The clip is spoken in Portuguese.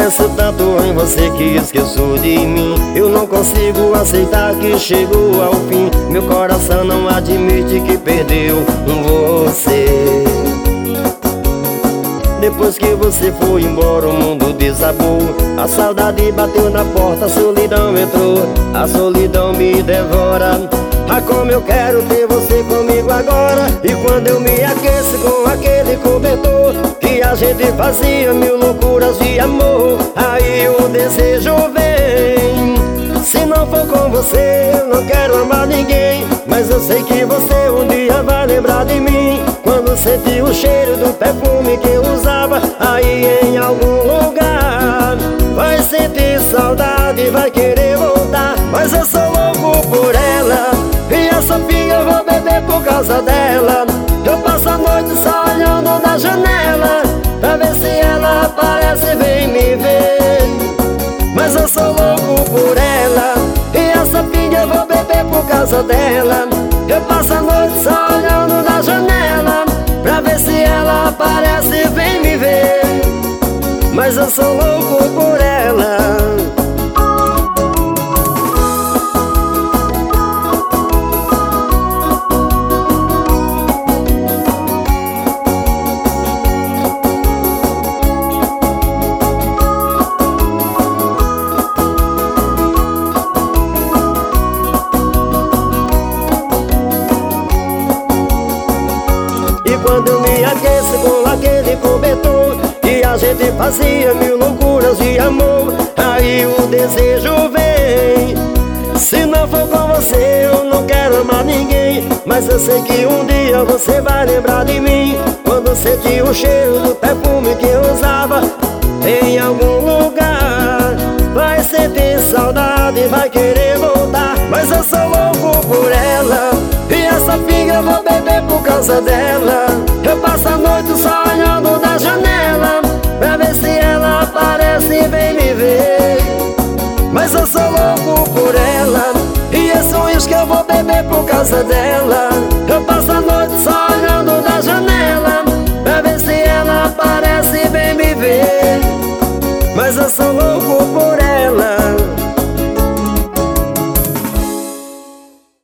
Penso tanto em você que esqueço de mim. Eu não consigo aceitar que chegou ao fim. Meu coração não admite que perdeu você. Depois que você foi embora o mundo desabou. A saudade bateu na porta, a solidão entrou. A solidão me devora. Ah, como eu quero ter você comigo agora. E quando eu me aqueço com aquele cobertor que a gente fazia mil loucuras de amor, aí o desejo vem. Se não for com você, eu não quero amar ninguém. Mas eu sei que você um dia vai lembrar de mim. Quando sentir o cheiro do perfume que eu usava aí em algum lugar, vai sentir saudade, vai querer voltar. Mas eu sou louco por ela, e a Sofia eu vou beber por causa dela. Eu passo a noite só olhando da janela pra ver se ela aparece e vem me ver. Mas eu sou louco por ela, e a Sofia eu vou beber por causa dela. Eu passo a noite só olhando da janela pra ver se ela aparece e vem me ver. Mas eu sou louco por ela. Quando eu me aqueço com aquele cobertor que a gente fazia mil loucuras de amor, aí o desejo vem. Se não for com você, eu não quero amar ninguém. Mas eu sei que um dia você vai lembrar de mim. Quando sentir o cheiro do perfume que eu usava em algum lugar, vai sentir saudade, vai querer voltar. Mas eu sou louco por ela, e essa figa eu vou beber por causa dela. Eu passo a noite só olhando da janela pra ver se ela aparece e vem me ver. Mas eu sou louco por ela, e esse uísque eu vou beber por causa dela. Eu passo a noite só